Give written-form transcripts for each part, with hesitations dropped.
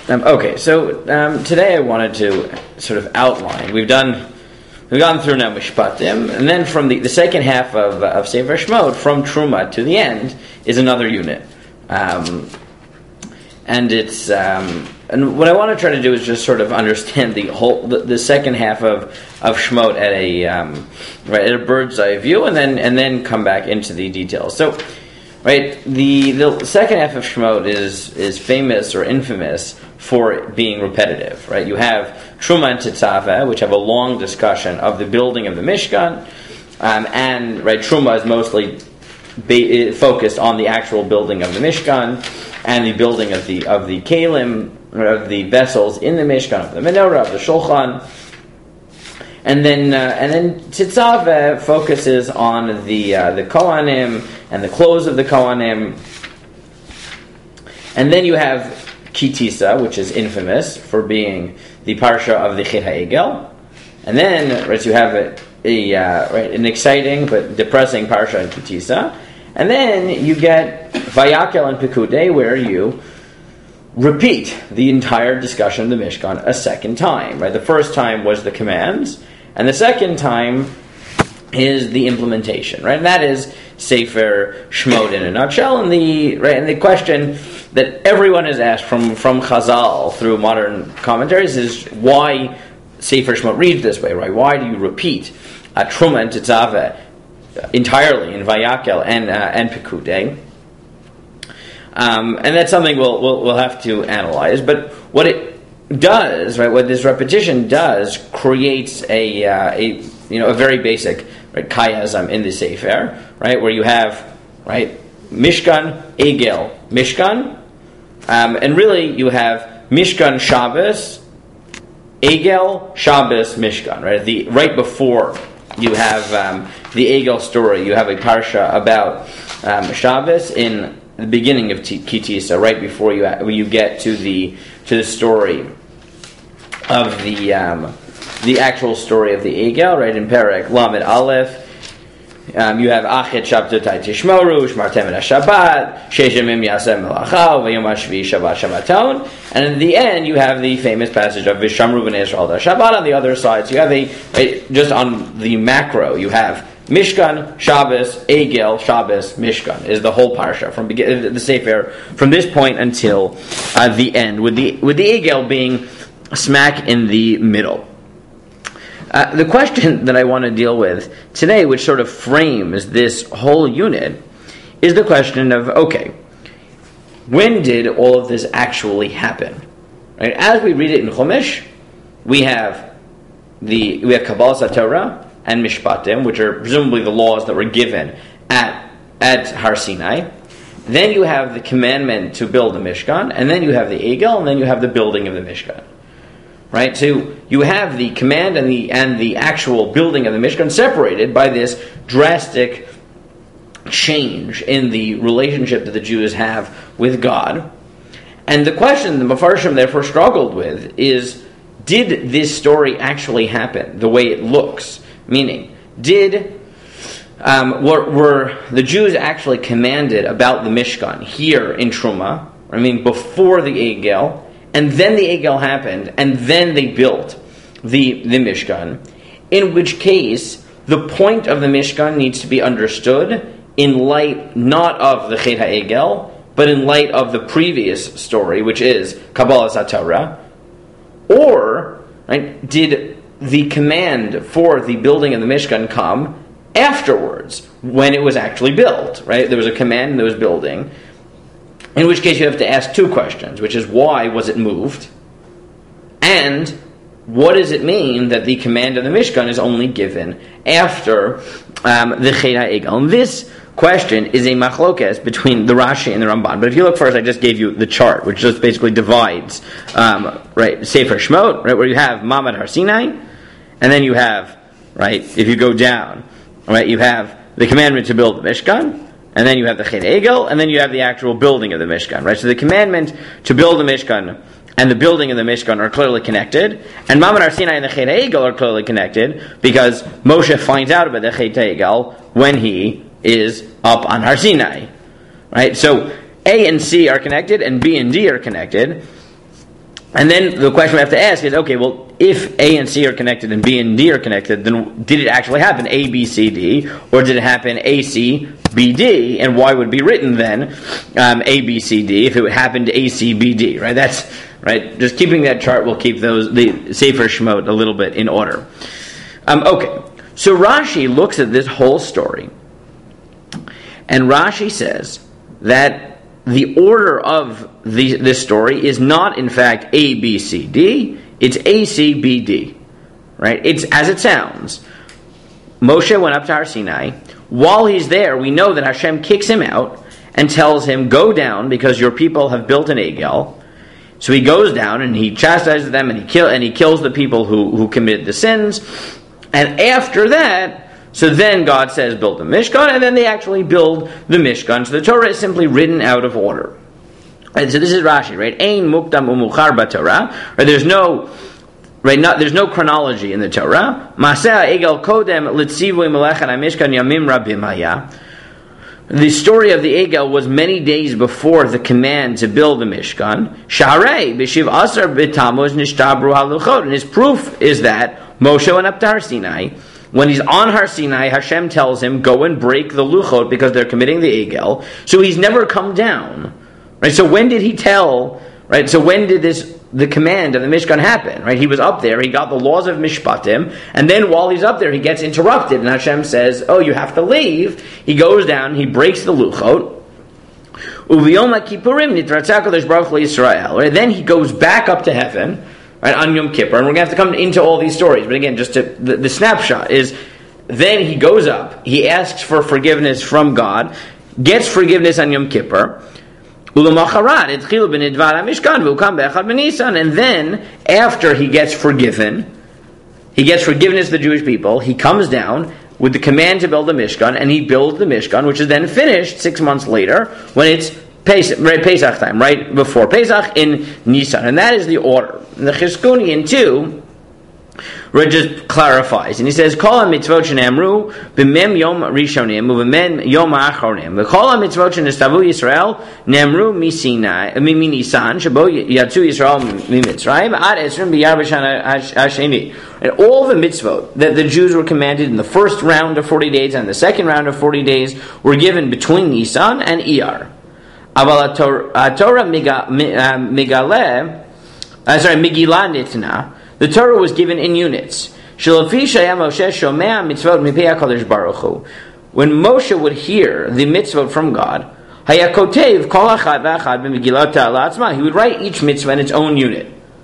Okay, so today I wanted to sort of outline. We've gone through now Mishpatim, and then from the second half of Sefer Shemot, from Truma to the end, is another unit. And it's and what I want to try to do is just sort of understand the second half of Shemot at a bird's eye view, and then come back into the details. So, right, the second half of Shemot is famous or infamous for being repetitive. Right, you have Truma and Tetzaveh, which have a long discussion of the building of the Mishkan, and right, Truma is mostly focused on the actual building of the Mishkan and the building of the Kalim, of the vessels in the Mishkan, of the Menorah, of the Shulchan, and then Tetzaveh focuses on the Kohanim and the clothes of the Kohanim, and then you have Kitisa, which is infamous for being the parsha of the Chet HaEgel, and then you have an exciting but depressing parsha in Kitisa, and then you get Vayakel and Pekudei, where you repeat the entire discussion of the Mishkan a second time. Right, the first time was the commands, and the second time is the implementation. Right, and that is Sefer Shemot in a nutshell. And the question that everyone has asked from Chazal through modern commentaries is why Sefer Shemot reads this way. Right, why do you repeat Truma and Tetzaveh entirely in Vayakel and Pekudei? And that's something we'll have to analyze. But what it does, right, what this repetition does, creates a very basic chiasm in the Sefer, right, where you have Mishkan, Egel, Mishkan, and really you have Mishkan Shabbos, Egel, Shabbos, Mishkan. Right before you have the Egel story, you have a parsha about Shabbos in the beginning of Kitisa, right before you get to the story of the actual story of the Egel, right, in Perek Lamed Aleph. You have Achet Shabbatai Tishmoru, Shmartem et HaShabbat, Sheish Yamim Yaseh Melacha, V'yom HaShvi Shabbat Shabbaton, and in the end you have the famous passage of Vishamru B'nei Yisrael Shabbat on the other side. So you have just on the macro, you have Mishkan, Shabbos, Egel, Shabbos, Mishkan is the whole parsha from the Sefer from this point until the end, with the Egel being smack in the middle. The question that I want to deal with today, which sort of frames this whole unit, is the question of, okay, when did all of this actually happen? Right? As we read it in Chumash, we have Kabbalas Torah and Mishpatim, which are presumably the laws that were given at Har Sinai. Then you have the commandment to build the Mishkan, and then you have the Egel, and then you have the building of the Mishkan. Right, so you have the command and the actual building of the Mishkan separated by this drastic change in the relationship that the Jews have with God. And the question the Mefarshim therefore struggled with is, did this story actually happen the way it looks? Meaning, were the Jews actually commanded about the Mishkan here in Truma? I mean, before the Egel, and then the Egel happened, and then they built the Mishkan, in which case the point of the Mishkan needs to be understood in light not of the Chet HaEgel, but in light of the previous story, which is Kabbalas Torah. Or, right, did the command for the building of the Mishkan come afterwards, when it was actually built? Right, there was a command and there was building. In which case you have to ask two questions, which is why was it moved? And what does it mean that the command of the Mishkan is only given after the Chet HaEgel? And this question is a machlokes between the Rashi and the Ramban. But if you look first, I just gave you the chart, which just basically divides Sefer Shemot, right, where you have Ma'amad Har Sinai, and then you have, right, if you go down, right, you have the commandment to build the Mishkan, and then you have the Chet HaEgel, and then you have the actual building of the Mishkan, right? So the commandment to build the Mishkan and the building of the Mishkan are clearly connected, and Ma'amad Har Sinai and the Chet HaEgel are clearly connected, because Moshe finds out about the Chet HaEgel when he is up on Har Sinai, right? So A and C are connected, and B and D are connected, And then the question we have to ask is, okay, well, if A and C are connected and B and D are connected, then did it actually happen A, B, C, D, or did it happen A, C, B, D? And why would it be written then A, B, C, D if it happened A, C, B, D? Right? That's right. Just keeping that chart will keep the Sefer Shemot a little bit in order. Okay, so Rashi looks at this whole story, and Rashi says that the order of this story is not, in fact, A, B, C, D. It's A, C, B, D. Right? It's as it sounds. Moshe went up to Har Sinai. While he's there, we know that Hashem kicks him out and tells him, go down because your people have built an Egel. So he goes down and he chastises them and he kills the people who committed the sins. And after that, so then God says, build the Mishkan, and then they actually build the Mishkan. So the Torah is simply written out of order. Right, so this is Rashi, right? Ein mukdam umuchar b'Torah. Right, there's no chronology in the Torah. Maseh egel kodem litzivui melechan hamishkan yamim rabim haya. The story of the Egel was many days before the command to build the Mishkan. Sharei b'shiv asar b'tamuz nishtabru haluchot. And his proof is that Moshe went up to Har Sinai. When he's on Har Sinai, Hashem tells him, go and break the luchot because they're committing the Egel. So he's never come down. Right? So when did he tell, right? So when did the command of the Mishkan happen? Right? He was up there, he got the laws of Mishpatim, and then while he's up there, he gets interrupted, and Hashem says, oh, you have to leave. He goes down, he breaks the luchot. Right? Then he goes back up to heaven, right, on Yom Kippur, and we're going to have to come into all these stories. But again, just the snapshot is, then he goes up, he asks for forgiveness from God, gets forgiveness on Yom Kippur, and then, after he gets forgiveness of the Jewish people, he comes down with the command to build the Mishkan, and he builds the Mishkan, which is then finished 6 months later, when it's Pesach time, right before Pesach in Nisan. And that is the order. And the Chizkunian too just clarifies, and he says, Kol ha-mitzvot shenamru b'mem yom rishonim u'b'mem yom ha'achronim v'kol ha-mitzvot shenestavu Yisrael namru mi-Nisan shebo yatzu Yisrael mi-Mitzrayim ad esrim b'yar b'shana hasheni. And all the mitzvot that the Jews were commanded in the first round of 40 days and the second round of 40 days were given between Nisan and Iyar. Aval Torah Megillah Nitna. The Torah was given in units. When Moshe would hear the mitzvot from God, he would write each mitzvah in its own unit.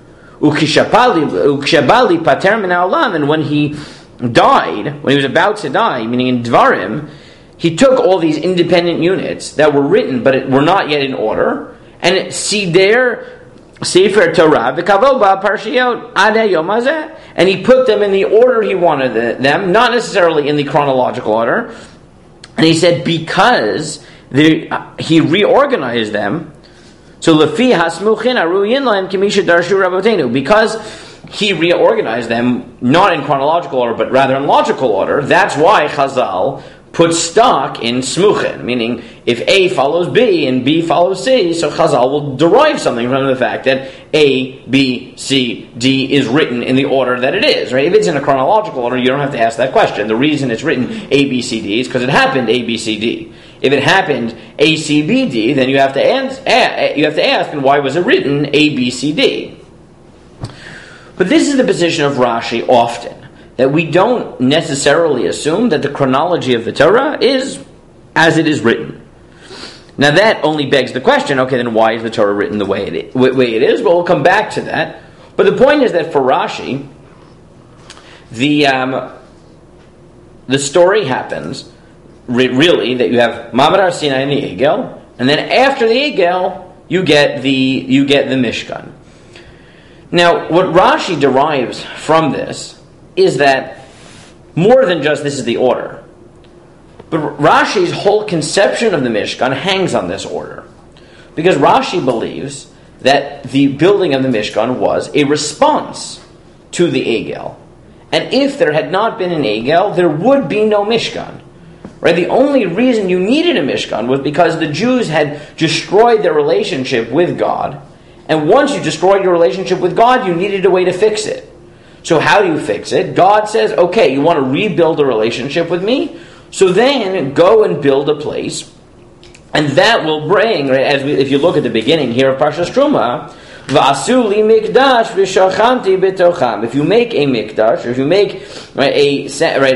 And when he died, when he was about to die, meaning in Dvarim, he took all these independent units that were written but were not yet in order, and Sider Sefer Torah v'kavod parshiot ad hayom hazeh, and he put them in the order he wanted them, not necessarily in the chronological order. And he said because he reorganized them, so lefi hasmuchin aruyin lahem kimisha darshu rabotenu, because he reorganized them not in chronological order but rather in logical order. That's why Chazal put stock in smuchin, meaning if A follows B and B follows C, so Chazal will derive something from the fact that A, B, C, D is written in the order that it is. Right? If it's in a chronological order, you don't have to ask that question. The reason it's written A, B, C, D is because it happened A, B, C, D. If it happened A, C, B, D, then you have to ask, and why was it written A, B, C, D? But this is the position of Rashi often, that we don't necessarily assume that the chronology of the Torah is as it is written. Now that only begs the question, okay, then why is the Torah written the way it is? Well, we'll come back to that. But the point is that for Rashi, the story happens, really, that you have Ma'amad Har Sinai and the Egel, and then after the Egel, you get the Mishkan. Now, what Rashi derives from this is that more than just this is the order. But Rashi's whole conception of the Mishkan hangs on this order. Because Rashi believes that the building of the Mishkan was a response to the Egel. And if there had not been an Egel, there would be no Mishkan. Right? The only reason you needed a Mishkan was because the Jews had destroyed their relationship with God, And once you destroyed your relationship with God, you needed a way to fix it. So how do you fix it? God says, okay, you want to rebuild a relationship with me? So then go and build a place. And that will bring, right, if you look at the beginning here of Parshas Truma, V'asu li mikdash v'shachanti b'tocham. If you make a mikdash, or if you make a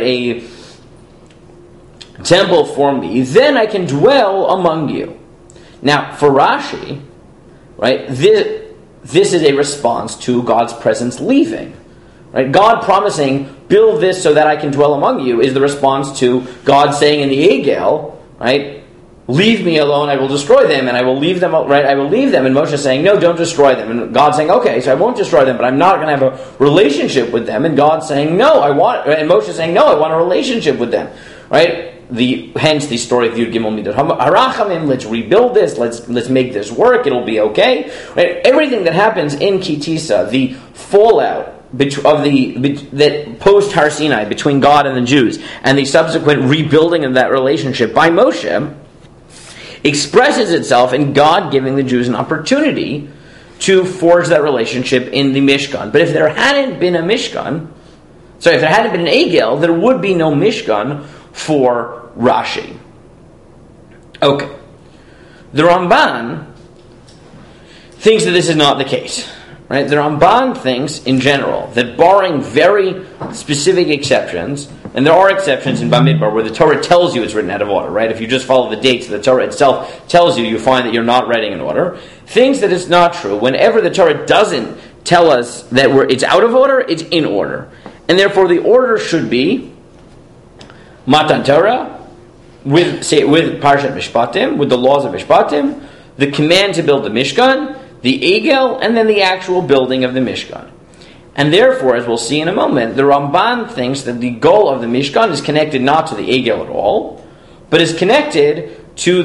temple for me, then I can dwell among you. Now, for Rashi, right, this is a response to God's presence leaving. Right? God promising, build this so that I can dwell among you, is the response to God saying in the Egel, right, leave me alone, I will destroy them, and I will leave them, right, I will leave them. And Moshe saying, no, don't destroy them. And God saying, okay, so I won't destroy them, but I'm not going to have a relationship with them. And God saying, no, and Moshe saying, no, I want a relationship with them. Right? Hence the story of Yud Gimel Midot Harachamim. Let's rebuild this. Let's make this work. It'll be okay. Right? Everything that happens in Ki Tisa, the fallout that post Har Sinai between God and the Jews, and the subsequent rebuilding of that relationship by Moshe, expresses itself in God giving the Jews an opportunity to forge that relationship in the Mishkan. But if there hadn't been a Mishkan, if there hadn't been an Egel, there would be no Mishkan for Rashi. Okay. The Ramban thinks that this is not the case. Right? The Ramban thinks, in general, that barring very specific exceptions, and there are exceptions in Bamidbar where the Torah tells you it's written out of order, right? If you just follow the dates the Torah itself tells you, you find that you're not writing in order. Thinks that it's not true. Whenever the Torah doesn't tell us that it's out of order, it's in order. And therefore the order should be Matan Torah, with Parshat Mishpatim, with the laws of Mishpatim, the command to build the Mishkan, the Egel, and then the actual building of the Mishkan. And therefore, as we'll see in a moment, the Ramban thinks that the goal of the Mishkan is connected not to the Egel at all, but is connected to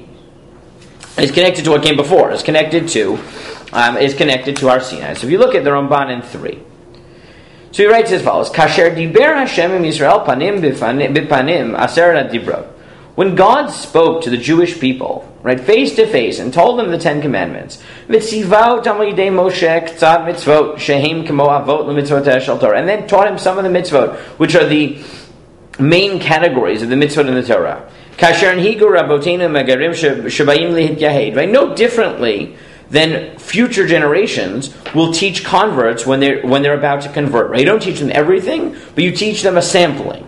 what came before. Is connected to Har Sinai. So if you look at the Ramban in 3, so he writes as follows: Kasher diber Hashem im Yisrael panim bipanim aseret dibrot. When God spoke to the Jewish people, right, face to face, and told them the 10 Commandments, and then taught him some of the mitzvot, which are the main categories of the mitzvot in the Torah. Right, no differently than future generations will teach converts when they're about to convert. Right? You don't teach them everything, but you teach them a sampling.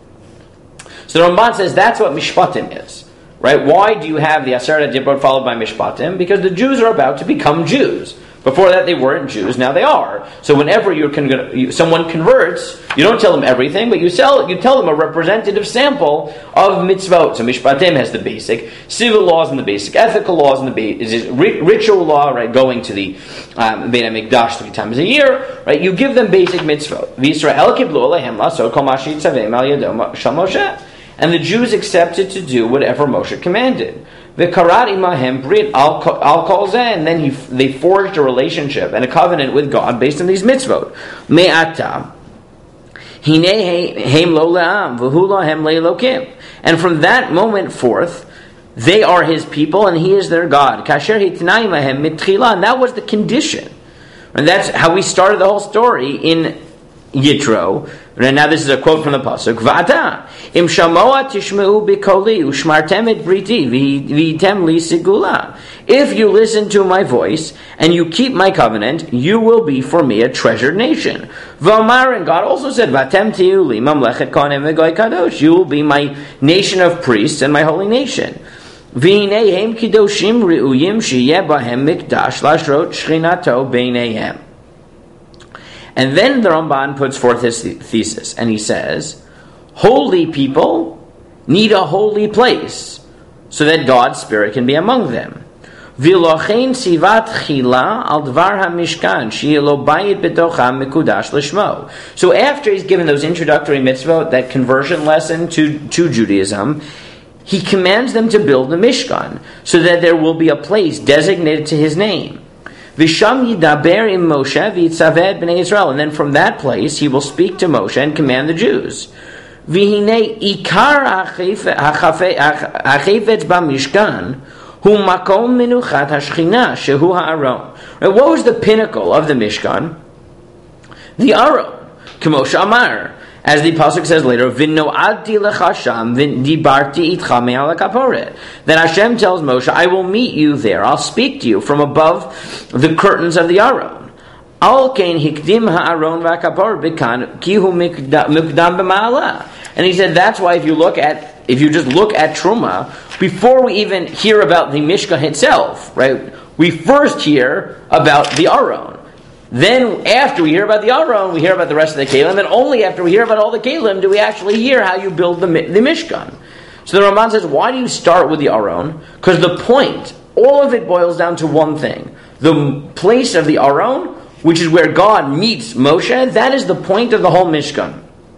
So the Ramban says that's what Mishpatim is. Right? Why do you have the Aseret HaDibrot followed by Mishpatim? Because the Jews are about to become Jews. Before that they weren't Jews, now they are. So whenever someone converts, you don't tell them everything, but you tell them a representative sample of mitzvot. So Mishpatim has the basic civil laws and the basic ethical laws and the ritual law, right, going to the Beit HaMikdash 3 times a year, right? You give them basic mitzvot. V'Yisrael kiblu alehem la'asot kol ma sheyitzaveh al yado shel Moshe. And the Jews accepted to do whatever Moshe commanded. V'karat imahem brit al kol zeh, and then they forged a relationship and a covenant with God based on these mitzvot. Me'ata hinei heim lo le'am v'hu lahem le'elokim. And from that moment forth, they are His people and He is their God. Kasher hitnai imahem mitchila, and that was the condition. And that's how we started the whole story in Yitro. And now this is a quote from the pasuk: "Va'ata im shamoa tishmeu bikoli ushmartem et briti v'item li sigula." If you listen to my voice and you keep my covenant, you will be for me a treasured nation. V'amar, and God also said, "Vatem tiu li mamlechet kohanim v'goy kadosh." You will be my nation of priests and my holy nation. V'hinei hem kidoshim re'uyim sheyeh bahem mikdash lashrot shchinato beineihem. And then the Ramban puts forth his thesis, and he says, holy people need a holy place so that God's Spirit can be among them. V'lochein sivat chila al dvar hamishkan she'elo bayit betocha mekudash l'shmo. So after he's given those introductory mitzvot, that conversion lesson to Judaism, he commands them to build the Mishkan so that there will be a place designated to his name. V'sham yidaber im Moshe v'yitzaveh b'nei Yisrael, and then from that place he will speak to Moshe and command the Jews. V'hinei ikar hachafetz b'mishkan hu makom menuchat hashchina shehu ha'aron. Right? What was the pinnacle of the Mishkan? The Aron. K'moshe Amar. As the pasuk says later, "V'no'adti lechasham v'dibarti itcha me'al hakaporet." Then Hashem tells Moshe, "I will meet you there. I'll speak to you from above the curtains of the Aron." Al kein hikdim ha'aron v'hakaporet b'kan ki hu mikdam b'ma'ala. And he said that's why if you just look at Truma, before we even hear about the Mishkan itself, right? We first hear about the Aron. Then, after we hear about the Aron, we hear about the rest of the Kelim, and only after we hear about all the Kelim do we actually hear how you build the Mishkan. So the Ramban says, why do you start with the Aron? Because the point, all of it boils down to one thing. The place of the Aron, which is where God meets Moshe, that is the point of the whole Mishkan.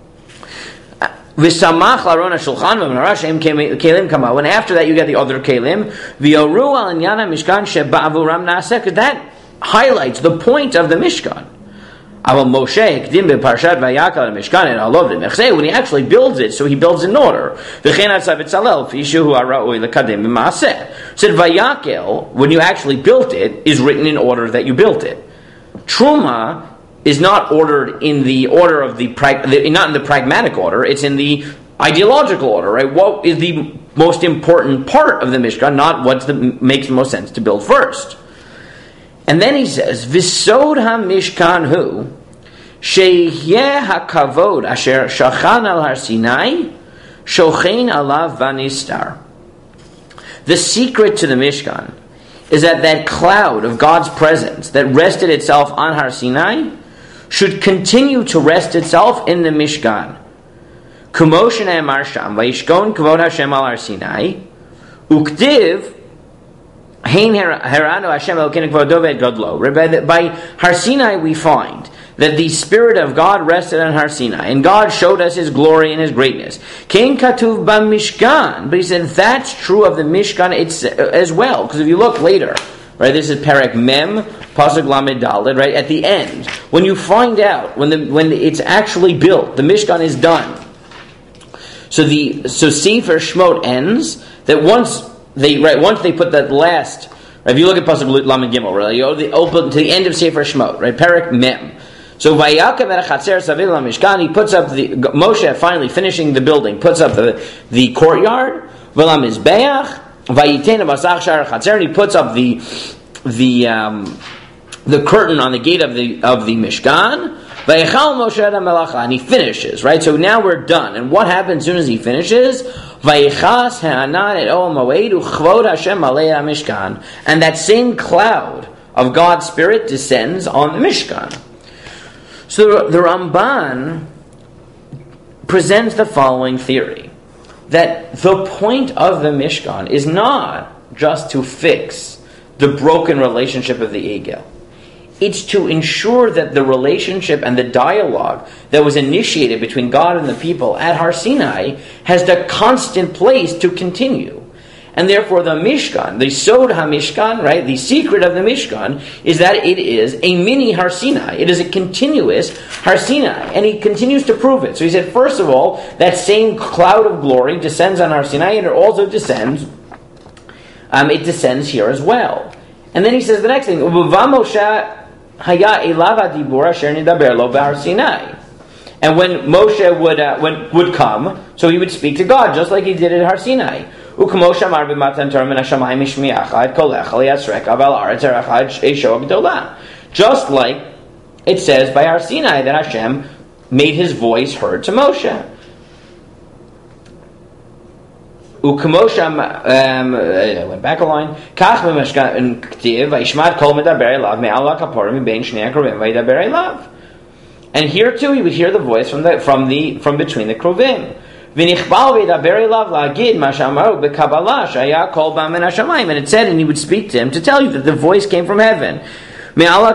V'samach l'Aron ha'shulchan v'menara she'em kelim kama. And after that you get the other Kelim. V'yoru al inyan ha'mishkan she'ba'avuram na'aseh. Because that highlights the point of the Mishkan. Aval Moshe hikdim beparshat vayakal Mishkan and alav lemechzeh, when he actually builds it, so he builds in order. V'chein atzav etzalel fishu hu ara'oi lekadim b'maaseh. Said vayakel, when you actually built it, is written in order that you built it. Truma is not ordered in the order of not in the pragmatic order. It's in the ideological order, right? What is the most important part of the Mishkan, not what makes the most sense to build first. And then he says, "V'sod ha-mishkan hu sheyeh hakavod asher shachan al har Sinai shochein alav vanistar." The secret to the Mishkan is that cloud of God's presence that rested itself on Har Sinai should continue to rest itself in the Mishkan. Kumo shene'emar sham vayishkon kavod Hashem al har Sinai uktiv by Har Sinai we find that the Spirit of God rested on Har Sinai, and God showed us His glory and His greatness. Kein katuv b'mishkan, but he said that's true of the Mishkan as well. Because if you look later, right, this is Perek Mem, Pasuk Lamed Daled, right at the end, when you find out when it's actually built, the Mishkan is done. So Sefer Shmot ends that once they put that last. If you look at Pasuk Lamed Gimel, right, you open to the end of Sefer Shmot, right, Perek Mem. So Vayakav et Chatzer Saviv LaMishkan, he puts up Moshe finally finishing the building, puts up the courtyard, VeLaMizbeach, Vayiten Basach Shar Chatzer, and he puts up the curtain on the gate of the Mishkan. Vayechal Moshe et HaMelacha, and he finishes, right? So now we're done. And what happens as soon as he finishes? Vayichas ha'anan et Oel Moed u'chvod Hashem alei HaMishkan. And that same cloud of God's Spirit descends on the Mishkan. So the Ramban presents the following theory, that the point of the Mishkan is not just to fix the broken relationship of the Egel. It's to ensure that the relationship and the dialogue that was initiated between God and the people at Har Sinai has the constant place to continue. And therefore the Mishkan, the Sod HaMishkan, right, the secret of the Mishkan is that it is a mini Har Sinai. It is a continuous Har Sinai. And he continues to prove it. So he said, first of all, that same cloud of glory descends on Har Sinai, and it also descends, here as well. And then he says the next thing, and when Moshe would come, so he would speak to God, just like he did at Har Sinai. Just like it says by Har Sinai that Hashem made His voice heard to Moshe. Went back a line. And here too, he would hear the voice from between the Kruvim. And it said, and he would speak to him to tell you that the voice came from heaven. And all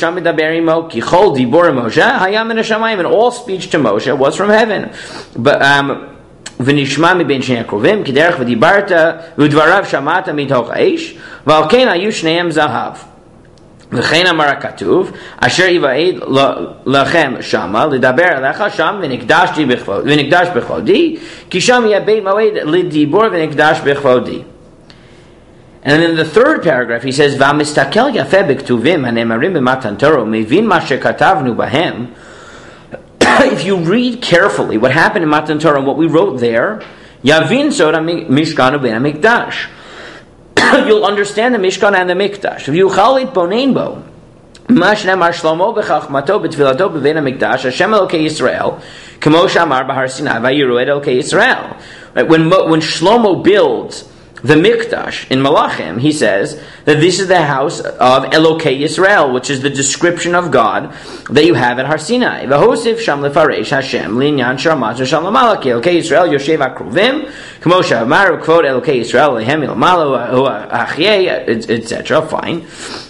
speech to Moshe was from heaven. But ונשמע מבין שני הקרובים, כדרך ודיברת, ודבריו שמעת מתוך האש, ועל כן היו שניהם זהב. וכן אמר הכתוב, אשר יבעד לכם שמה, לדבר עליך שם, ונקדש בכבודי, כי שם יהיה בית מועד לדיבור ונקדש בכבודי. And then in the third paragraph he says, "V'amistakel yafeh b'ktuvim hanemarim b'matan Torah mevin ma shekatavnu bahem." If you read carefully what happened in Matan Torah and what we wrote there, Yavin Sod Mishkan u'Bein HaMikdash. You'll understand the Mishkan and the Mikdash. V'yuchal itbonein bo. Ma shne'amar Shlomo b'chachmato b'tfilato b'Bein HaMikdash Hashem Elokei Yisrael k'mo she'amar b'Har Sinai v'yiru et Elokei Yisrael. Right? When Shlomo builds the Mikdash in Malachim, he says that this is the house of Elokei Yisrael, which is the description of God that you have at Har Sinai. V'hosif sham lefaresh Hashem linyan sharmat v'sham l'malak Elokei Yisrael yoshev akruvim k'mo she'amar v'kvod Elokei Yisrael lehem ilmalo achyei, etc. Fine.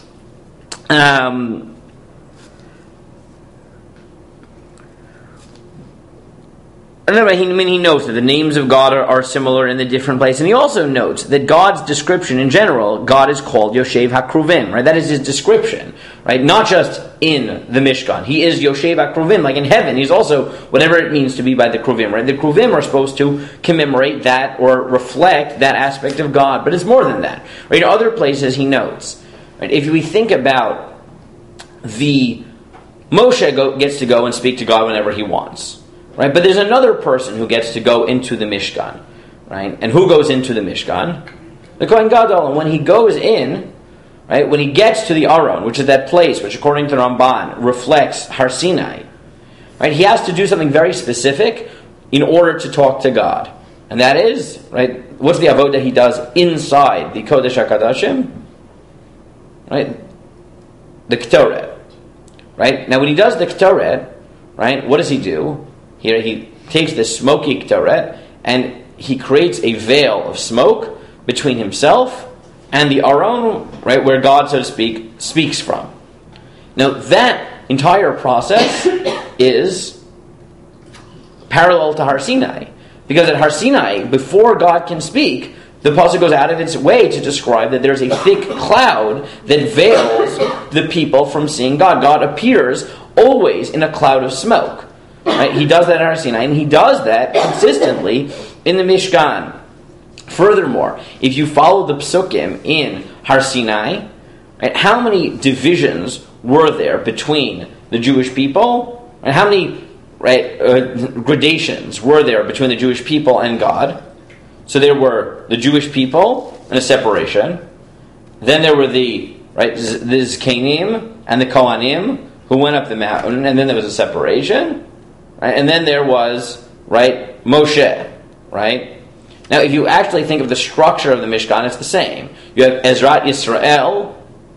He notes that the names of God are similar in the different places, and he also notes that God's description in general, God is called Yoshev HaKruvim, right? That is his description, right? Not just in the Mishkan. He is Yoshev HaKruvim, like in heaven. He's also whatever it means to be by the Kruvim, right? The Kruvim are supposed to commemorate that or reflect that aspect of God, but it's more than that, right? In other places he notes, right? If we think about Moshe gets to go and speak to God whenever he wants. Right, but there's another person who gets to go into the Mishkan, right? And who goes into the Mishkan? The Kohen Gadol. And when he goes in, right, when he gets to the Aron, which is that place which, according to Ramban, reflects Har Sinai, right, he has to do something very specific in order to talk to God, and that is, right, what's the avodah he does inside the Kodesh HaKadashim? Right, the Ketoret. Right. Now, when he does the Ketoret, right, what does he do? Here he takes the smoky Ketoret and he creates a veil of smoke between himself and the Aron, right, where God, so to speak, speaks from. Now that entire process is parallel to Har Sinai. Because at Har Sinai, before God can speak, the Pasuk goes out of its way to describe that there's a thick cloud that veils the people from seeing God. God appears always in a cloud of smoke. Right? He does that at Har Sinai, and he does that consistently in the Mishkan. Furthermore, if you follow the Psukim in Har Sinai, right, how many divisions were there between the Jewish people? And how many gradations were there between the Jewish people and God? So there were the Jewish people and a separation. Then there were the Zkanim and the Kohanim who went up the mountain, and then there was a separation. Right? And then there was, right, Moshe, right? Now, if you actually think of the structure of the Mishkan, it's the same. You have Ezrat Yisrael,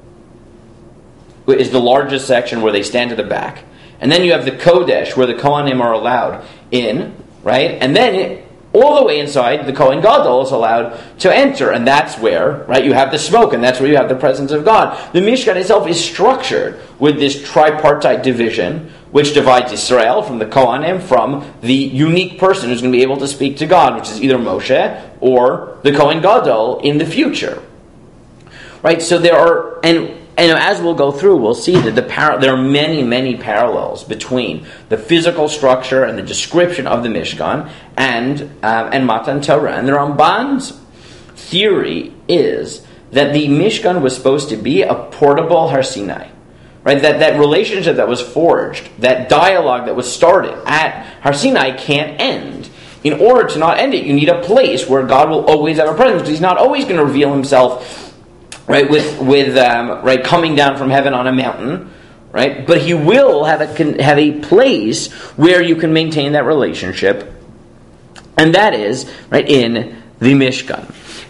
which is the largest section where they stand to the back. And then you have the Kodesh, where the Kohanim are allowed in, right? And then all the way inside, the Kohen Gadol is allowed to enter, and that's where, right, you have the smoke, and that's where you have the presence of God. The Mishkan itself is structured with this tripartite division, which divides Israel from the Kohanim from the unique person who's going to be able to speak to God, which is either Moshe or the Kohen Gadol in the future. Right, so there are, and as we'll go through, we'll see that there are many, many parallels between the physical structure and the description of the Mishkan and Matan Torah. And the Ramban's theory is that the Mishkan was supposed to be a portable Har Sinai. Right, that relationship that was forged, that dialogue that was started at Har Sinai can't end. In order to not end it, you need a place where God will always have a presence. He's not always going to reveal himself, right, with coming down from heaven on a mountain, right? But he will have a place where you can maintain that relationship, and that is right in the Mishkan.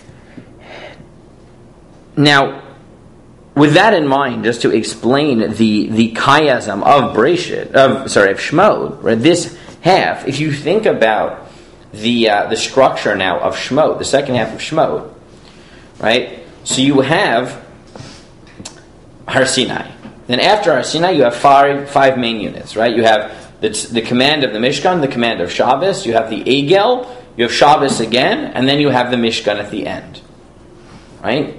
Now, with that in mind, just to explain the chiasm of Shemot, right? This half, if you think about the structure now of Shemot, the second half of Shemot, right? So you have Har Sinai. Then after Har Sinai, you have five main units, right? You have the command of the Mishkan, the command of Shabbos. You have the Egel. You have Shabbos again, and then you have the Mishkan at the end, right?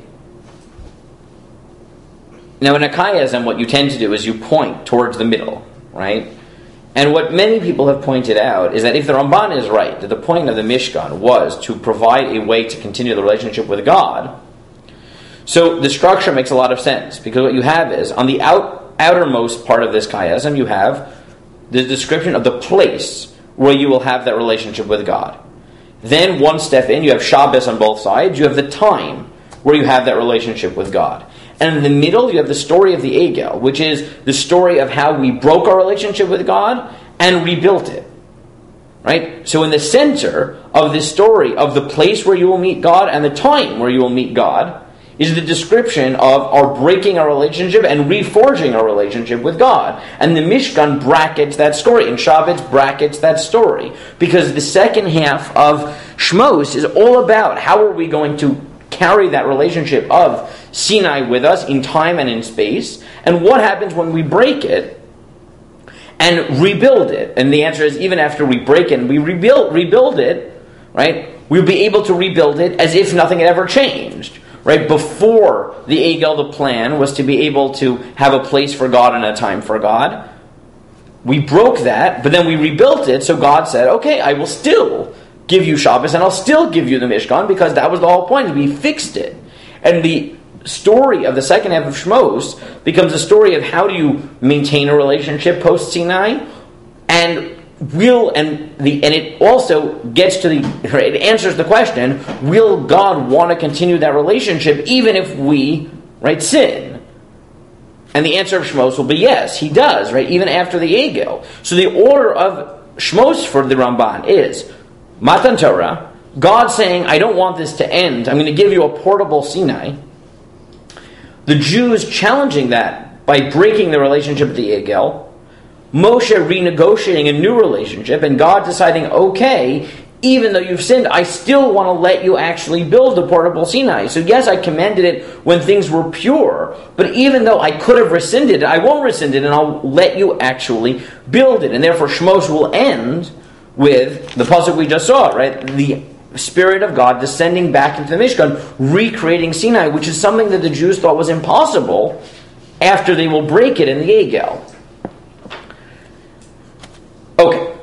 Now, in a chiasm, what you tend to do is you point towards the middle, right? And what many people have pointed out is that if the Ramban is right, that the point of the Mishkan was to provide a way to continue the relationship with God, So the structure makes a lot of sense, because what you have is, on the outermost part of this chiasm, you have the description of the place where you will have that relationship with God. Then one step in, you have Shabbos on both sides, you have the time where you have that relationship with God. And in the middle, you have the story of the Egel, which is the story of how we broke our relationship with God and rebuilt it. Right? So in the center of this story of the place where you will meet God and the time where you will meet God is the description of our breaking our relationship and reforging our relationship with God. And the Mishkan brackets that story, and Shabbos brackets that story. Because the second half of Shmos is all about how are we going to carry that relationship of Sinai with us in time and in space, and what happens when we break it and rebuild it. And the answer is, even after we break it and we rebuild it, right, we'll be able to rebuild it as if nothing had ever changed. Right? Before the Egel, the plan was to be able to have a place for God and a time for God. We broke that, but then we rebuilt it, so God said, okay, I will still give you Shabbos, and I'll still give you the Mishkan, because that was the whole point. We fixed it. And the story of the second half of Shmos becomes a story of how do you maintain a relationship post-Sinai, and it also gets to it answers the question, will God want to continue that relationship even if we, sin? And the answer of Shmos will be yes, he does, even after the Egel. So the order of Shmos for the Ramban is Matan Torah, God saying, I don't want this to end, I'm going to give you a portable Sinai. The Jews challenging that by breaking the relationship with the Egel, Moshe renegotiating a new relationship, and God deciding, okay, even though you've sinned, I still want to let you actually build the portable Sinai. So yes, I commended it when things were pure, but even though I could have rescinded it, I won't rescind it, and I'll let you actually build it. And therefore Shmos will end with the pasuk we just saw, the Spirit of God descending back into the Mishkan, recreating Sinai, which is something that the Jews thought was impossible after they will break it in the Egel. Okay,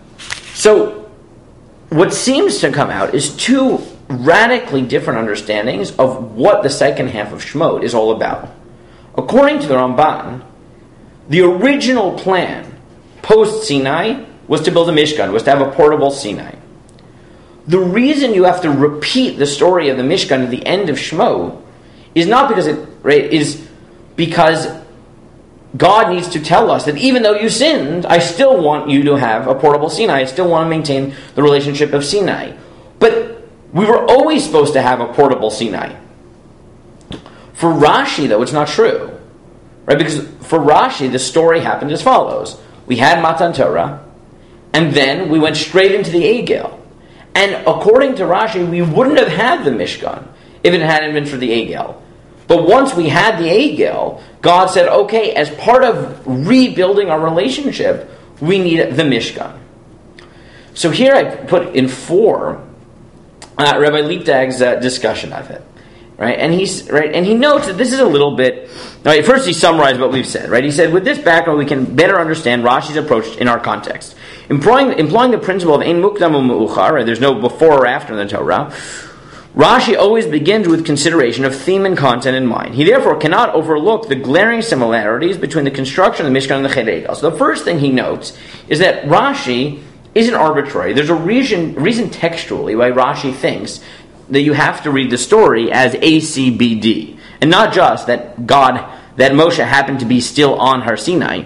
so what seems to come out is two radically different understandings of what the second half of Shemot is all about. According to the Ramban, the original plan post-Sinai was to build a Mishkan, was to have a portable Sinai. The reason you have to repeat the story of the Mishkan at the end of Shemot is not because is because God needs to tell us that even though you sinned, I still want you to have a portable Sinai. I still want to maintain the relationship of Sinai. But we were always supposed to have a portable Sinai. For Rashi, though, it's not true. Because for Rashi, the story happened as follows. We had Matan Torah, and then we went straight into the Egel. And according to Rashi, we wouldn't have had the Mishkan if it hadn't been for the Egel. But once we had the Egel, God said, okay, as part of rebuilding our relationship, we need the Mishkan. So here I put in 4 Rabbi Liebtag's discussion of it. And he notes that this is a little bit. First, he summarized what we've said. He said, with this background, we can better understand Rashi's approach in our context, employing the principle of ein mukdam u'meuchar. There's no before or after in the Torah. Rashi always begins with consideration of theme and content in mind. He therefore cannot overlook the glaring similarities between the construction of the Mishkan and the Chet Egel. So the first thing he notes is that Rashi isn't arbitrary. There's a reason textually why Rashi thinks that you have to read the story as ACBD, and not just that Moshe happened to be still on Har Sinai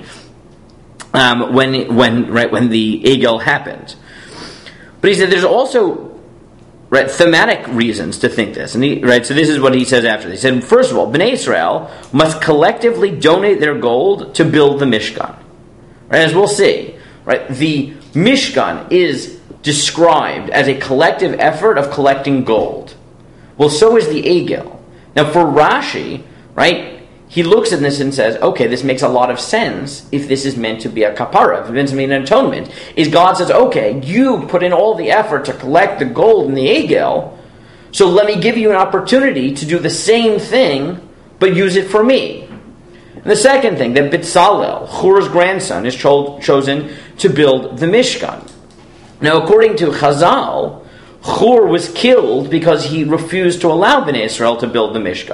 when the Egel happened. But he said there's also thematic reasons to think this, and so this is what he says after this. He said, first of all, Bnei Israel must collectively donate their gold to build the Mishkan. As we'll see, the Mishkan is described as a collective effort of collecting gold. Well, so is the Egel. Now, for Rashi, he looks at this and says, okay, this makes a lot of sense if this is meant to be a kapara, if it's meant to be an atonement. Is God says, okay, you put in all the effort to collect the gold in the Egel, so let me give you an opportunity to do the same thing, but use it for me. And the second thing, that Bitzalel, Chur's grandson, is chosen to build the Mishkan. Now, according to Chazal, Chur was killed because he refused to allow Bnei Israel to build the Mishkan.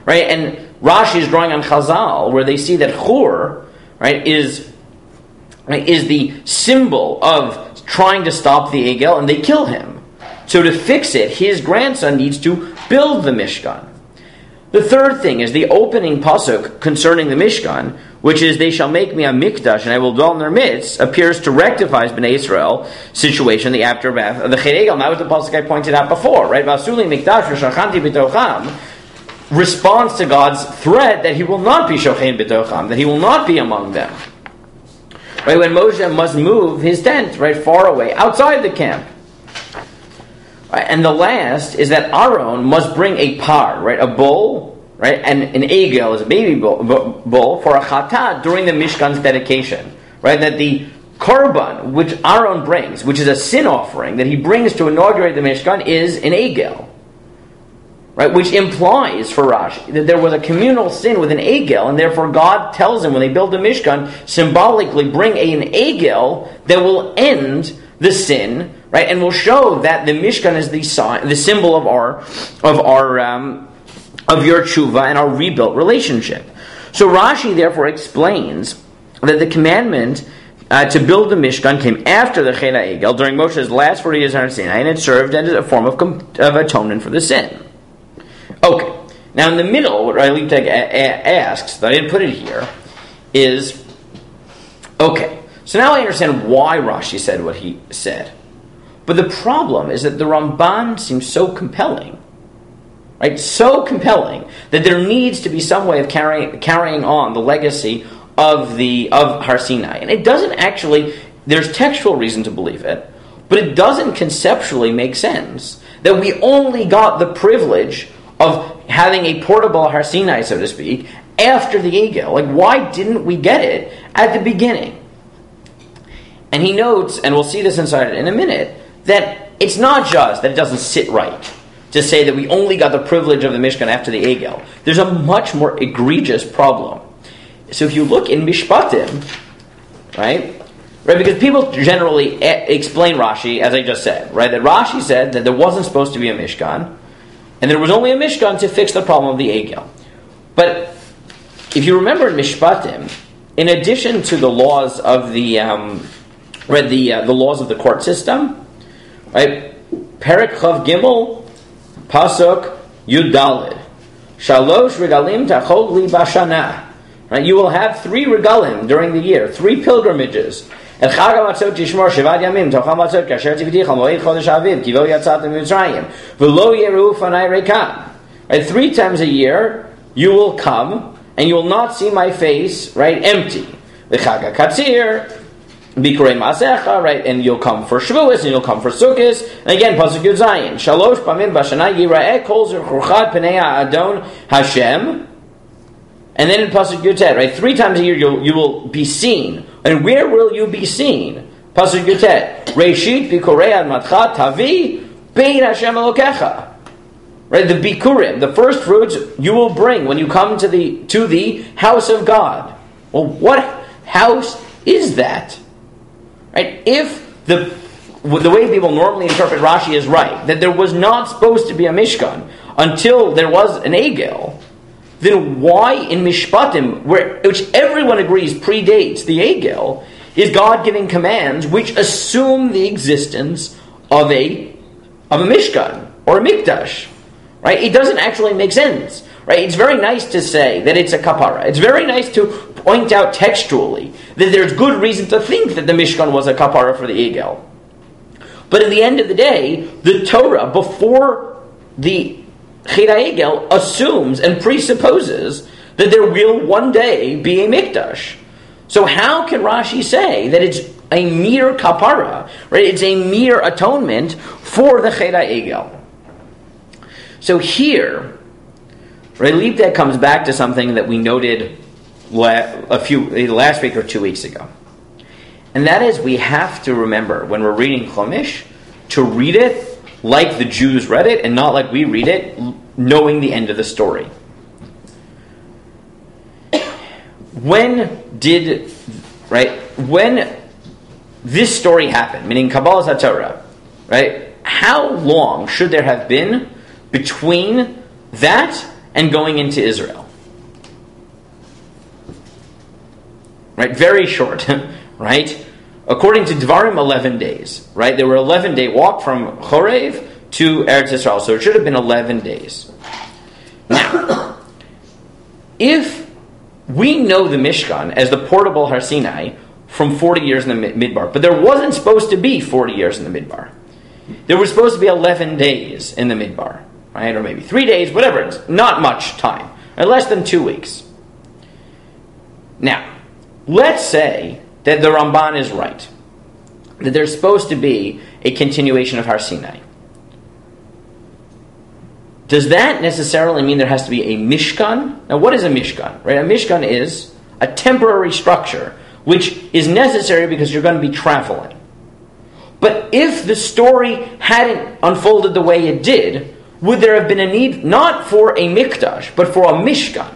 right? And Rashi is drawing on Chazal, where they see that Chur, right, is the symbol of trying to stop the Egel, and they kill him. So to fix it, his grandson needs to build the Mishkan. The third thing is the opening pasuk concerning the Mishkan, which is, they shall make me a mikdash and I will dwell in their midst, appears to rectify Bnei Israel situation, the aftermath of the Chet Egel. That was the pasuk I pointed out before, right? Vasuli mikdash v'shachanti b'tocham responds to God's threat that he will not be shochein b'tocham, that he will not be among them. Right? When Moshe must move his tent, right, far away, outside the camp. Right? And the last is that Aaron must bring a par, right, a bull, right, and an egel is a baby bull for a chatat during the Mishkan's dedication, right? That the korban which Aaron brings, which is a sin offering that he brings to inaugurate the Mishkan, is an egel, right? Which implies for Rashi that there was a communal sin with an egel, and therefore God tells him when they build the Mishkan, symbolically bring an egel that will end the sin, right, and will show that the Mishkan is the sign, the symbol of your tshuva and our rebuilt relationship. So Rashi therefore explains that the commandment to build the Mishkan came after the Chet Egel during Moshe's last 40 years on Sinai, and it served as a form of atonement for the sin. Okay, now in the middle, what Riley asks, that I didn't put it here, is, okay, so now I understand why Rashi said what he said. But the problem is that the Ramban seems so compelling, right? So compelling that there needs to be some way of carrying on the legacy of Har Sinai. And it doesn't actually, there's textual reason to believe it, but it doesn't conceptually make sense that we only got the privilege of having a portable Har Sinai, so to speak, after the Egel. Like, why didn't we get it at the beginning? And he notes, and we'll see this inside in a minute, that it's not just that it doesn't sit right to say that we only got the privilege of the Mishkan after the Egel. There's a much more egregious problem. So if you look in Mishpatim, right, because people generally explain Rashi, as I just said, right, that Rashi said that there wasn't supposed to be a Mishkan, and there was only a Mishkan to fix the problem of the Egel. But if you remember in Mishpatim, in addition to the laws of the laws of the court system, right? Perek Chav Gimel, Pasuk Yud Daled, Shalosh Regalim Tachol Li Bashana. Right? You will have 3 regalim during the year, 3 pilgrimages. El Chag HaMatzot Yishmor Shevad Yamim Tochal Matzot Kasher Tiviticha Moed Chodesh Aviv Kivo Yatzat Mitzrayim V'lo Yeru Fanai Rekam. Right? 3 times a year you will come and you will not see my face, right, empty. V'Chag HaKatzir Bikurei Masecha, right, and you'll come for Shavuos and you'll come for Sukkos. And again, Pasuk Yud Zayin, Shalosh Pamim Bashana Yira'eh Kol Zerchurchad Pnei Adon Hashem. And then in Pasuk Yud Tet, right, 3 times a year you will be seen. And where will you be seen? Pasuk Yud Tet, Reishit Bikurei Admatcha Tavi Bein Hashem Elokecha. Right, the Bikurim, the first fruits you will bring when you come to the house of God. Well, what house is that? Right? If the way people normally interpret Rashi is right, that there was not supposed to be a Mishkan until there was an Egel, then why in Mishpatim, which everyone agrees predates the Egel, is God giving commands which assume the existence of a Mishkan or a Mikdash? Right? It doesn't actually make sense. Right? It's very nice to say that it's a kapara. It's very nice to point out textually that there's good reason to think that the Mishkan was a kapara for the Egel. But at the end of the day, the Torah, before the Chet Egel, assumes and presupposes that there will one day be a Mikdash. So how can Rashi say that it's a mere kapara, right? It's a mere atonement for the Chet Egel. So here, Relipta comes back to something that we noted last week or 2 weeks ago. And that is, we have to remember, when we're reading Chumash, to read it like the Jews read it, and not like we read it, knowing the end of the story. When this story happened, meaning Kabbalah HaTorah, right? How long should there have been between that and going into Israel. Right? Very short, right? According to Dvarim, 11 days, right? There were 11-day walk from Chorev to Eretz Yisrael, so it should have been 11 days. Now, if we know the Mishkan as the portable Har Sinai from 40 years in the Midbar, but there wasn't supposed to be 40 years in the Midbar. There was supposed to be 11 days in the Midbar, right? Or maybe 3 days, whatever it is. Not much time, or less than 2 weeks. Now, let's say that the Ramban is right, that there's supposed to be a continuation of Har Sinai. Does that necessarily mean there has to be a Mishkan? Now, what is a Mishkan? Right? A Mishkan is a temporary structure, which is necessary because you're going to be traveling. But if the story hadn't unfolded the way it did, would there have been a need not for a Mikdash, but for a Mishkan?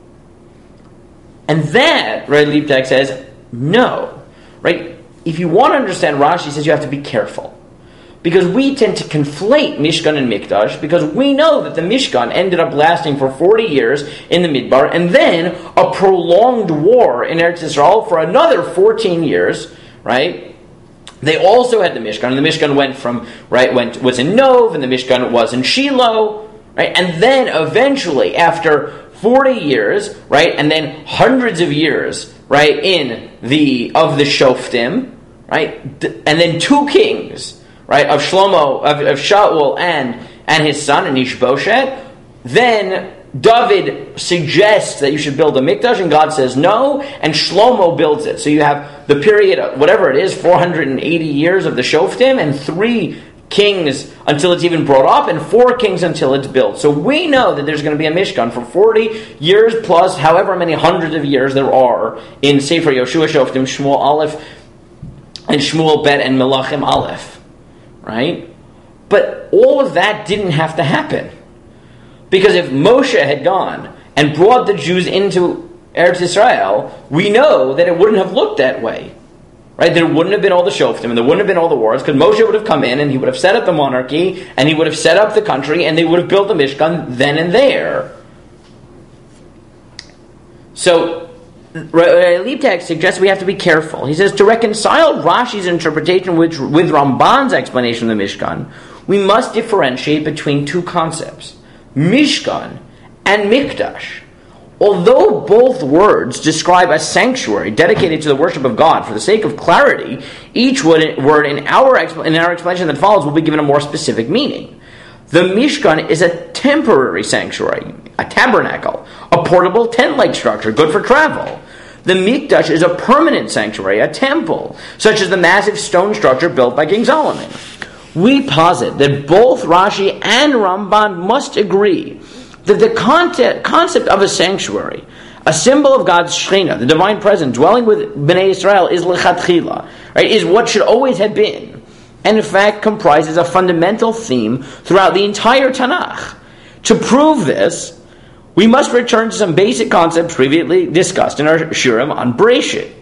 And that, right, Liebtag says, no. Right? If you want to understand Rashi, says you have to be careful. Because we tend to conflate Mishkan and Mikdash, because we know that the Mishkan ended up lasting for 40 years in the Midbar, and then a prolonged war in Eretz Yisrael for another 14 years, right? They also had the Mishkan, and the Mishkan was in Nov, and the Mishkan was in Shiloh, right? And then eventually, after 40 years, right, and then hundreds of years, right, of the Shoftim, right, and then 2 kings, right, of Shlomo, of Shaul and his son, and Ishbosheth, then David suggests that you should build a mikdash, and God says no, and Shlomo builds it. So you have the period, whatever it is, 480 years of the Shoftim, and 3 kings until it's even brought up, and 4 kings until it's built. So we know that there's going to be a Mishkan for 40 years plus however many hundreds of years there are in Sefer Yoshua Shoftim, Shmuel Aleph, and Shmuel Bet, and Melachim Aleph. Right? But all of that didn't have to happen. Because if Moshe had gone and brought the Jews into Eretz Yisrael, we know that it wouldn't have looked that way. Right? There wouldn't have been all the Shoftim, and there wouldn't have been all the wars, because Moshe would have come in, and he would have set up the monarchy, and he would have set up the country, and they would have built the Mishkan then and there. So, Liebtag suggests we have to be careful. He says, to reconcile Rashi's interpretation with Ramban's explanation of the Mishkan, we must differentiate between 2 concepts, Mishkan and Mikdash. Although both words describe a sanctuary dedicated to the worship of God, for the sake of clarity, each word in our explanation that follows will be given a more specific meaning. The Mishkan is a temporary sanctuary, a tabernacle, a portable tent-like structure, good for travel. The Mikdash is a permanent sanctuary, a temple, such as the massive stone structure built by King Solomon. We posit that both Rashi and Ramban must agree that the concept of a sanctuary, a symbol of God's Shekhinah, the divine presence dwelling with Bnei Israel, is lechatchila, right? Is what should always have been, and in fact comprises a fundamental theme throughout the entire Tanakh. To prove this, we must return to some basic concepts previously discussed in our Shurim on Bereshit.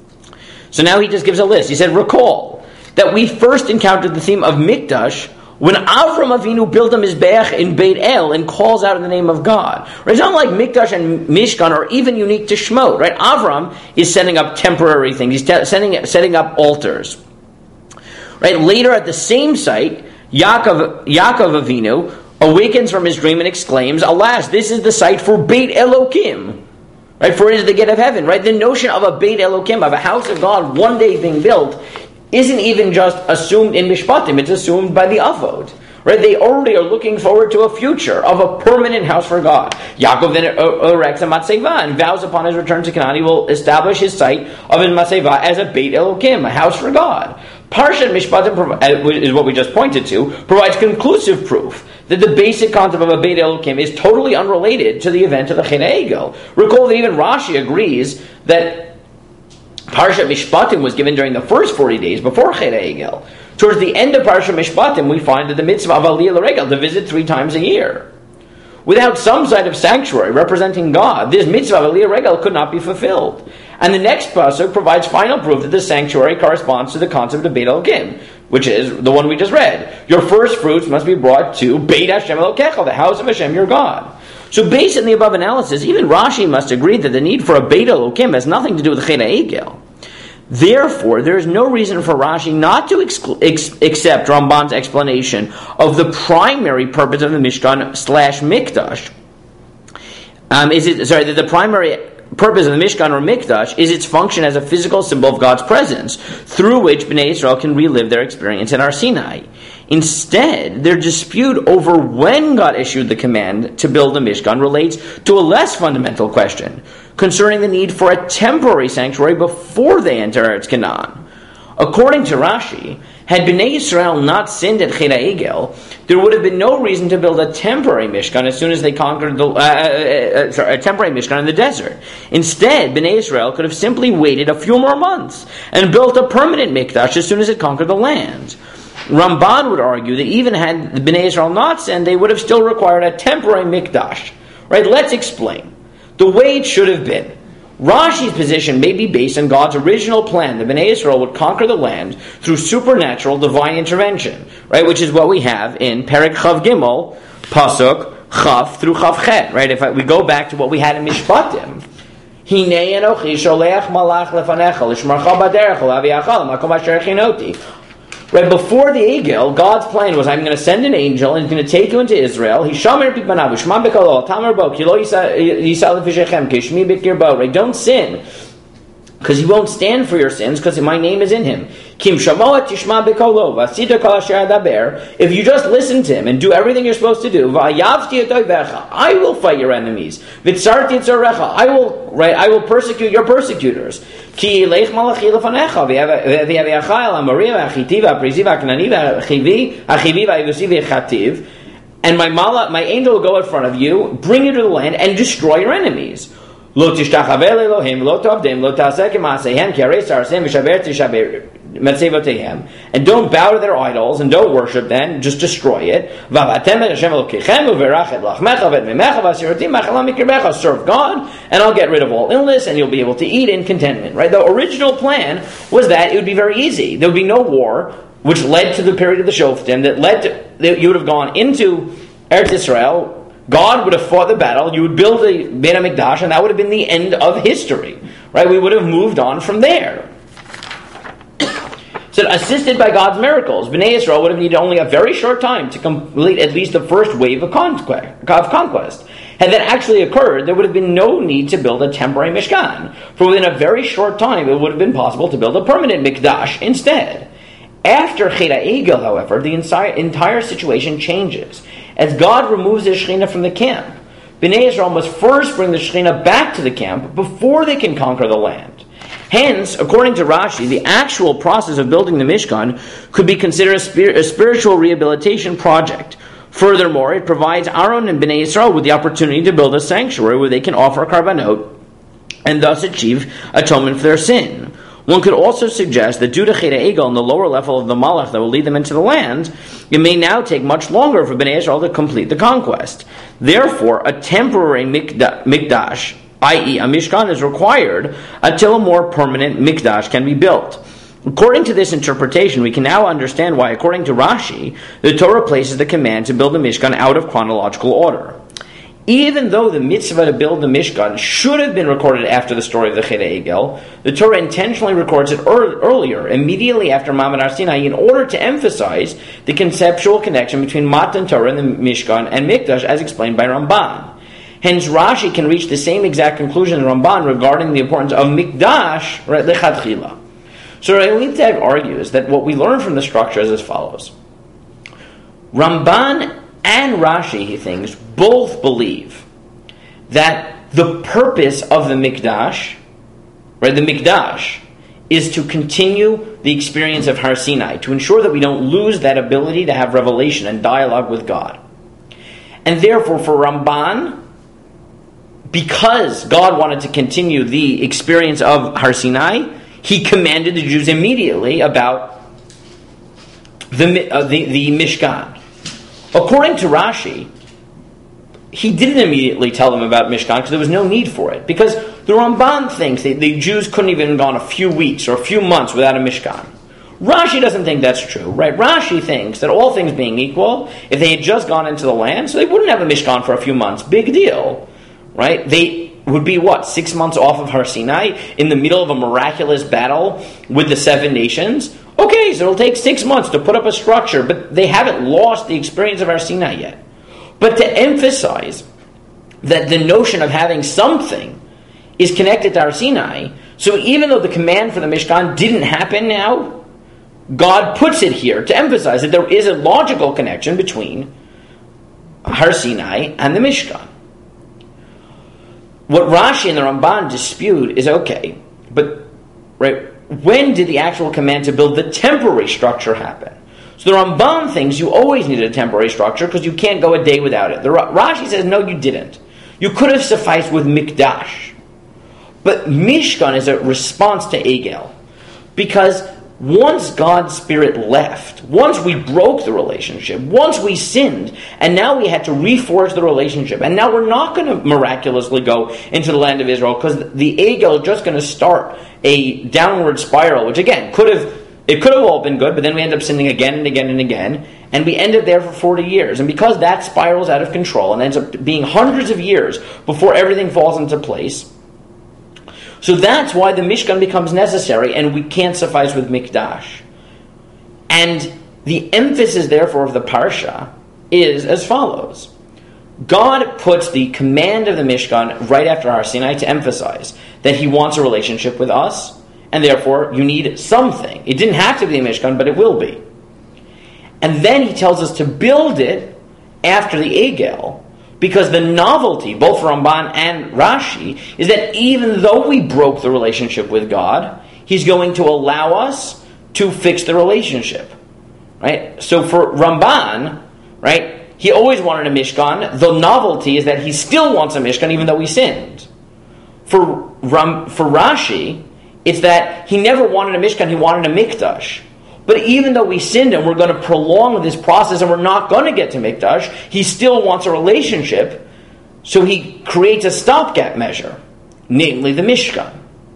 So now he just gives a list. He said, recall that we first encountered the theme of Mikdash when Avram Avinu built a Mizbeach in Beit El and calls out in the name of God. Right? It's not like Mikdash and Mishkan are even unique to Shemot. Right? Avram is setting up temporary things. He's setting up altars. Right? Later at the same site, Yaakov Avinu awakens from his dream and exclaims, alas, this is the site for Beit Elokim. Right? For it is the gate of heaven. Right? The notion of a Beit Elokim, of a house of God one day being built, isn't even just assumed in Mishpatim, it's assumed by the Avod. Right? They already are looking forward to a future of a permanent house for God. Yaakov then erects a Matseva and vows upon his return to Canaan he will establish his site of his Matseva as a Beit Elokim, a house for God. Parshat Mishpatim, is what we just pointed to, provides conclusive proof that the basic concept of a Beit Elokim is totally unrelated to the event of the Chet HaEgel. Recall that even Rashi agrees that Parshat Mishpatim was given during the first 40 days before Chet HaEgel. Towards the end of Parshat Mishpatim, we find that the mitzvah of Aliyah L'Regel to visit 3 times a year. Without some sort of sanctuary representing God, this mitzvah of Aliyah L'Regel could not be fulfilled. And the next pasuk provides final proof that the sanctuary corresponds to the concept of Beit Elokim, which is the one we just read. Your first fruits must be brought to Beit Hashem Elokecha, the house of Hashem your God. So So based on the above analysis, even Rashi must agree that the need for a Beit Elokim has nothing to do with the Chet HaEgel. Therefore, there is no reason for Rashi not to accept Ramban's explanation of the primary purpose of the Mishkan / Mikdash. That the primary purpose of the Mishkan or Mikdash is its function as a physical symbol of God's presence, through which Bnei Israel can relive their experience in Har Sinai. Instead, their dispute over when God issued the command to build the Mishkan relates to a less fundamental question, concerning the need for a temporary sanctuary before they enter Eretz Canaan. According to Rashi, had Bnei Israel not sinned at Chet HaEgel, there would have been no reason to build a temporary Mishkan as soon as they conquered a temporary Mishkan in the desert. Instead, Bnei Israel could have simply waited a few more months and built a permanent Mikdash as soon as it conquered the land. Ramban would argue that even had the Bnei Israel not sinned, they would have still required a temporary Mikdash. Right? Let's explain. The way it should have been. Rashi's position may be based on God's original plan that Bnei Israel would conquer the land through supernatural divine intervention, right? Which is what we have in Perek Chav Gimel, Pasuk Chav through Chav Chet, right? If we go back to what we had in Mishpatim, Hinei Enochi Sholeach Malach Lefanecha Lishmarcha Baderech Laviachal Makom Asher Chinoti. Right before the Egel, God's plan was, I'm going to send an angel and he's going to take you into Israel. Right? Don't sin, because he won't stand for your sins, because my name is in him. If you just listen to him and do everything you're supposed to do, I will fight your enemies. I will persecute your persecutors. And my angel will go in front of you, bring you to the land, and destroy your enemies. And don't bow to their idols, and don't worship them, just destroy it. Serve God, and I'll get rid of all illness, and you'll be able to eat in contentment. Right? The original plan was that it would be very easy. There would be no war, which led to the period of the Shoftim, that you would have gone into Eretz Israel. God would have fought the battle, you would build a Beit HaMikdash, and that would have been the end of history. Right? We would have moved on from there. So, assisted by God's miracles, Bnei Israel would have needed only a very short time to complete at least the first wave of conquest. Had that actually occurred, there would have been no need to build a temporary Mishkan. For within a very short time, it would have been possible to build a permanent Mikdash instead. After Chet HaEgel, however, the entire situation changes. As God removes the Shekhinah from the camp, Bnei Israel must first bring the Shekhinah back to the camp before they can conquer the land. Hence, according to Rashi, the actual process of building the Mishkan could be considered a spiritual rehabilitation project. Furthermore, it provides Aaron and Bnei Israel with the opportunity to build a sanctuary where they can offer karbanot and thus achieve atonement for their sin. One could also suggest that due to Chet HaEgel on the lower level of the Malach that will lead them into the land, it may now take much longer for Bnei Israel to complete the conquest. Therefore, a temporary Mikdash, i.e. a Mishkan, is required until a more permanent Mikdash can be built. According to this interpretation, we can now understand why, according to Rashi, the Torah places the command to build the Mishkan out of chronological order. Even though the mitzvah to build the Mishkan should have been recorded after the story of the Chet HaEgel, the Torah intentionally records it earlier, immediately after Ma'amad Har Sinai, in order to emphasize the conceptual connection between Matan Torah and the Mishkan and Mikdash, as explained by Ramban. Hence, Rashi can reach the same exact conclusion as Ramban regarding the importance of Mikdash lechatchila. So Leibtag argues that what we learn from the structure is as follows. Ramban and Rashi, he thinks, both believe that the purpose of the Mikdash, right, the Mikdash, is to continue the experience of Har Sinai, to ensure that we don't lose that ability to have revelation and dialogue with God. And therefore, for Ramban, because God wanted to continue the experience of Har Sinai, he commanded the Jews immediately about the Mishkan. According to Rashi, he didn't immediately tell them about Mishkan because there was no need for it. Because the Ramban thinks that the Jews couldn't even have gone a few weeks or a few months without a Mishkan. Rashi doesn't think that's true, right? Rashi thinks that all things being equal, if they had just gone into the land, so they wouldn't have a Mishkan for a few months. Big deal, right? They would be, 6 months off of Har Sinai in the middle of a miraculous battle with the 7 nations? Okay, so it'll take 6 months to put up a structure, but they haven't lost the experience of Har Sinai yet. But to emphasize that the notion of having something is connected to Har Sinai, so even though the command for the Mishkan didn't happen now, God puts it here to emphasize that there is a logical connection between Har Sinai and the Mishkan. What Rashi and the Ramban dispute is, okay, but right, when did the actual command to build the temporary structure happen? So the Ramban thinks you always needed a temporary structure because you can't go a day without it. The Rashi says, no, you didn't. You could have sufficed with Mikdash. But Mishkan is a response to Egel. Because once God's Spirit left, once we broke the relationship, once we sinned, and now we had to reforge the relationship, and now we're not going to miraculously go into the land of Israel because the Egel is just going to start a downward spiral, which again, it could have all been good, but then we end up sinning again and again and again, and we ended there for 40 years. And because that spirals out of control and ends up being hundreds of years before everything falls into place, so that's why the Mishkan becomes necessary, and we can't suffice with Mikdash. And the emphasis, therefore, of the Parsha is as follows. God puts the command of the Mishkan right after Har Sinai to emphasize that He wants a relationship with us, and therefore you need something. It didn't have to be a Mishkan, but it will be. And then He tells us to build it after the Egel, because the novelty, both for Ramban and Rashi, is that even though we broke the relationship with God, He's going to allow us to fix the relationship. Right? So for Ramban, right, he always wanted a Mishkan. The novelty is that he still wants a Mishkan even though he sinned. For Rashi, it's that he never wanted a Mishkan, he wanted a Mikdash. But even though we sinned and we're going to prolong this process and we're not going to get to Mikdash, he still wants a relationship, so he creates a stopgap measure, namely the Mishkan.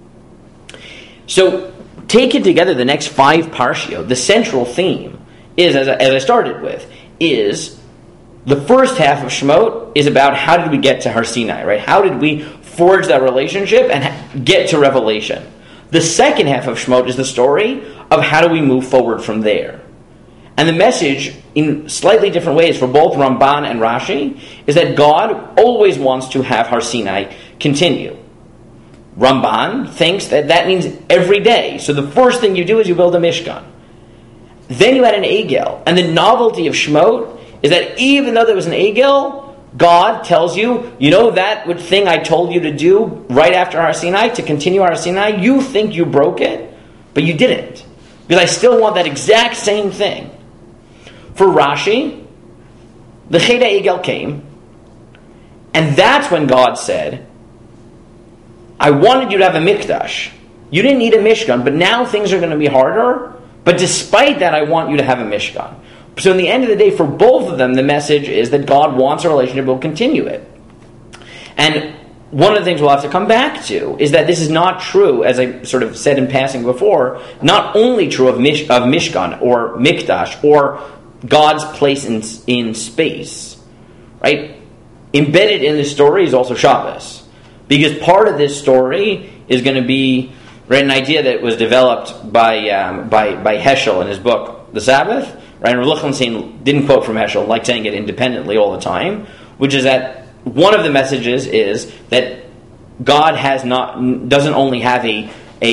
So, taken together, the next 5 Parshiot, the central theme is, as I started with, is the first half of Shemot is about how did we get to Har Sinai, right? How did we forge that relationship and get to Revelation? The second half of Shemot is the story of how do we move forward from there. And the message, in slightly different ways for both Ramban and Rashi, is that God always wants to have Har Sinai continue. Ramban thinks that means every day. So the first thing you do is you build a Mishkan. Then you add an Egel. And the novelty of Shemot is that even though there was an Egel, God tells you, you know that thing I told you to do right after Har Sinai, to continue Har Sinai, you think you broke it, but you didn't. Because I still want that exact same thing. For Rashi, the Chet HaEgel came, and that's when God said, I wanted you to have a Mikdash. You didn't need a Mishkan, but now things are going to be harder, but despite that, I want you to have a Mishkan. So in the end of the day, for both of them, the message is that God wants a relationship, will continue it. And one of the things we'll have to come back to is that this is not true, as I sort of said in passing before, not only true of Mishkan or Mikdash or God's place in space, right? Embedded in this story is also Shabbos. Because part of this story is going to be, right, an idea that was developed by Heschel in his book, The Sabbath. Right, and Lichtenstein didn't quote from Heschel, like saying it independently all the time, which is that one of the messages is that God doesn't only have a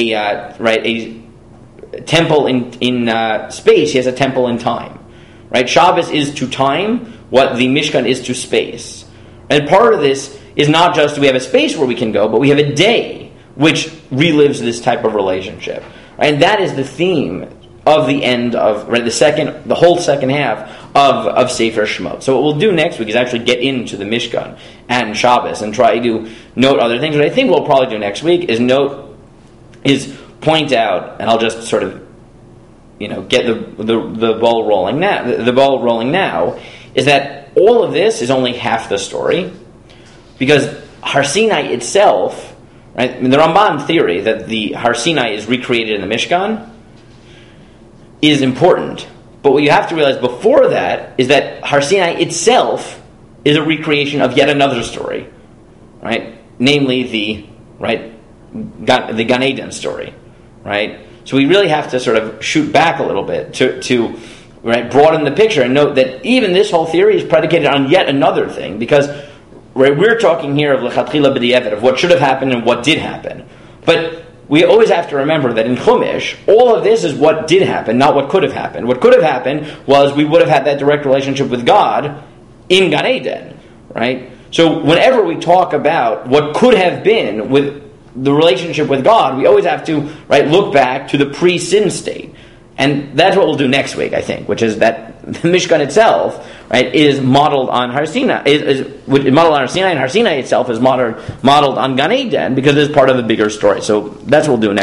temple in space; He has a temple in time. Right, Shabbos is to time what the Mishkan is to space, and part of this is not just do we have a space where we can go, but we have a day which relives this type of relationship, right? And that is the theme of the end of the whole second half of Sefer Shemot. So what we'll do next week is actually get into the Mishkan and Shabbos and try to note other things. What I think we'll probably do next week is point out, and I'll just sort of get the ball rolling now. The ball rolling now is that all of this is only half the story, because Har Sinai itself, right? I mean, the Ramban theory that the Har Sinai is recreated in the Mishkan. is important. But what you have to realize before that is that Har Sinai itself is a recreation of yet another story, right? Namely the Gan Eden story, right? So we really have to sort of shoot back a little bit to broaden the picture and note that even this whole theory is predicated on yet another thing, because we're talking here of lechatchila b'di'evet, of what should have happened and what did happen. But we always have to remember that in Chumash, all of this is what did happen, not what could have happened. What could have happened was we would have had that direct relationship with God in Gan Eden, right? So whenever we talk about what could have been with the relationship with God, we always have to look back to the pre-sin state. And that's what we'll do next week, I think, which is that the Mishkan itself, is modeled on Har Sinai, is modeled on Har Sinai, and Har Sinai itself is modeled on Gan Eden, because it's part of the bigger story. So that's what we'll do next